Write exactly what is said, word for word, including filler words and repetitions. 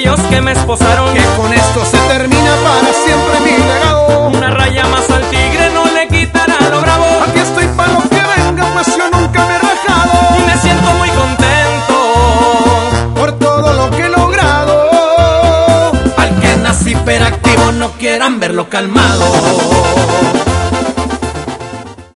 aquellos que me esposaron, que con esto se termina para siempre mi legado. Una raya más al tigre no le quitará lo bravo. Aquí estoy para lo que venga, pues yo nunca me he rajado. Y me siento muy contento por todo lo que he logrado. Al que nací hiperactivo no quieran verlo calmado.